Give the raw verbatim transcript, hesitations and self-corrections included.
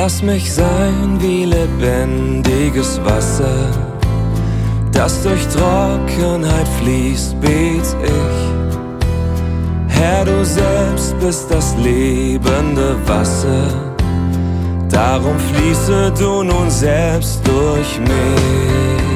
Lass mich sein wie lebendiges Wasser, das durch Trockenheit fließt, bet ich. Herr, du selbst bist das lebende Wasser, darum fließe du nun selbst durch mich.